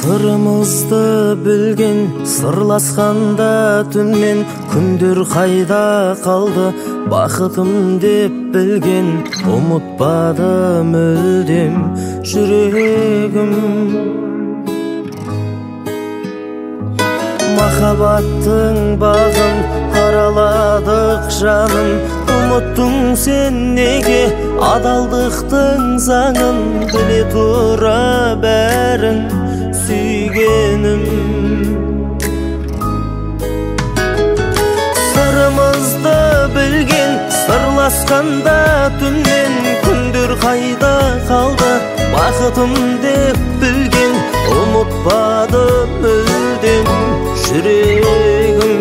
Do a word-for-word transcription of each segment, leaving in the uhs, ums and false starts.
Sırımızdı bilgen, sırlasqanda түнмен, күндер қайда қалды, бақытым деп білген, ұмытпады мүлдем жүрегім. Махаббаттың бағын араладық жаным, ұмыттың сен неге адалдықтың заңын, біле тұра бәрін сүйгенім. Сырымызды білген, сырласқанда түнмен, күндер қайда қалды, бақытым деп білген, ұмытпады мүлдем жүрегім.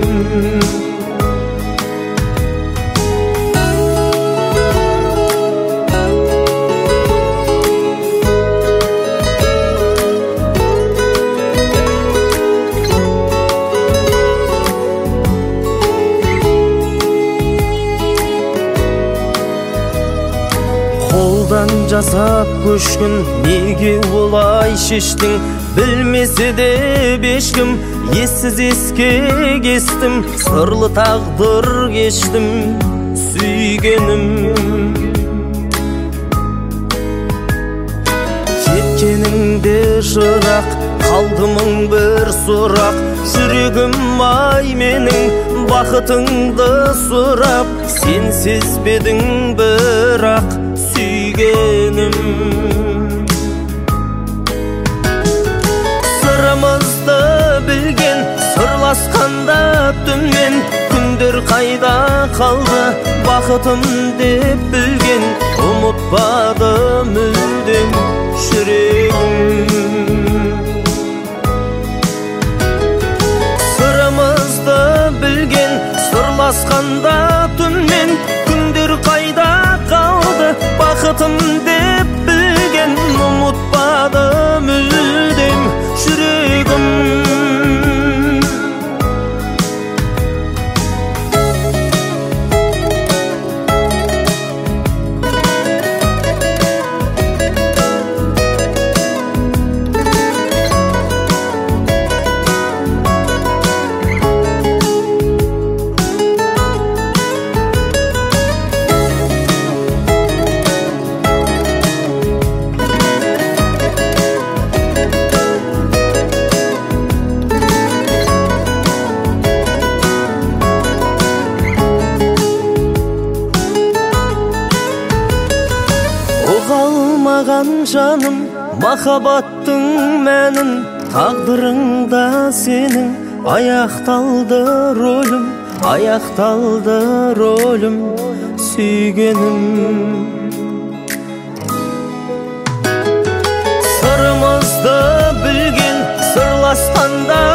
Қолдан жасап көшкін, неге олай шештің, білмесе де бешкім, ессіз еске кестім, сырлы тағдыр кештім сүйгенім. Кеткеніңде жырақ, қалды мың бір сұрақ, жүрегім ай менің бақытыңды сұрап, сен сезбедің бірақ сүйгенім. Сырымызды білген, сырласқанда түнмен, күндер қайда қалды, бақытым деп білген, ұмытпады мүлдем жүрегім. Сырымызды білген, сырласқанда түнмен, күндер қайда қалды, бақытым деп білген, ұмытпады мүлдем жүрегім. Оғалмаған жаным, махаббаттың мәнін, тағдырыңда сенің аяқталды рөлім, аяқталды рөлім сүйгенім. Сырымызды білген, сырласқанда